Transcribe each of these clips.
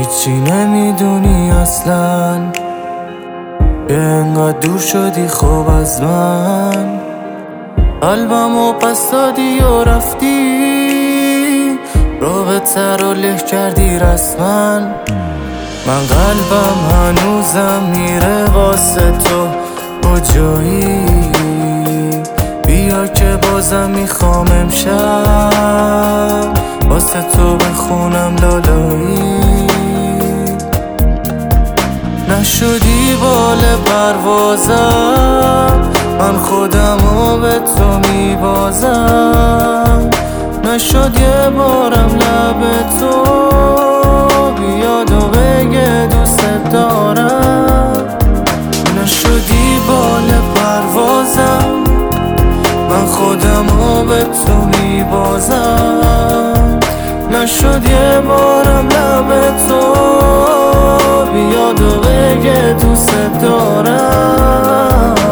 هیچی نمیدونی اصلا، که انقدر دور شدی خوب از من. قلبمو پس دادی و رفتی، رابطه رو له کردی رسما. من قلبم هنوزم میره واسه تو کجایی، بیا که بازم میخوام امشب واسه تو بخونم لالایی. نشدی بال پروازم، من خودمو به تو میبازم. نشد یه بارم لب تو بیاد و بگه دوست دارم. نشدی بال پروازم، من خودمو به تو میبازم. نشد یه بارم لب تو بیاد و بگه دوست دارم.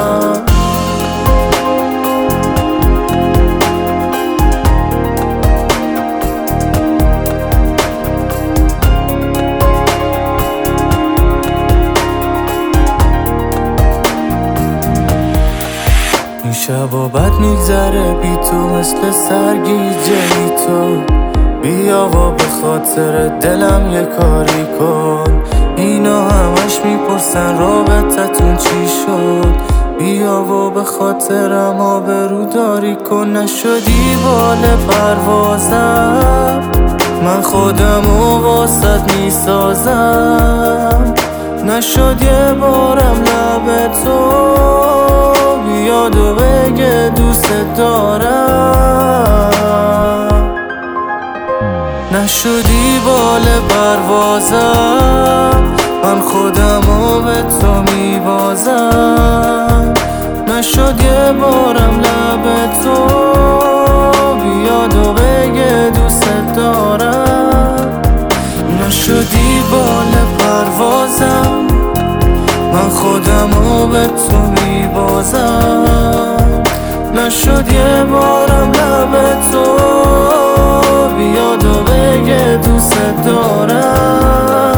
این شبا بد میگذره بی تو مثل سرگیجه تو. بیا و به خاطر دلم یه کاری کن، اینا همش میپرسن رابطتون چی شد. بیا و به خاطرم آبروداری کن. نشدی بال پروازم، من خودمو واسط میسازم. نشد یه بارم لب تو بیاد و بگه دوست دارم. نشدی بال پروازم، من خودمو به تو میبازم. نشد یه بارم لب تو بیاد و بگه دوست دارم. نشدی بال پروازم، من خودمو به تو میبازم. نشد یه بارم لب تو بیاد و بگه دوست دارم.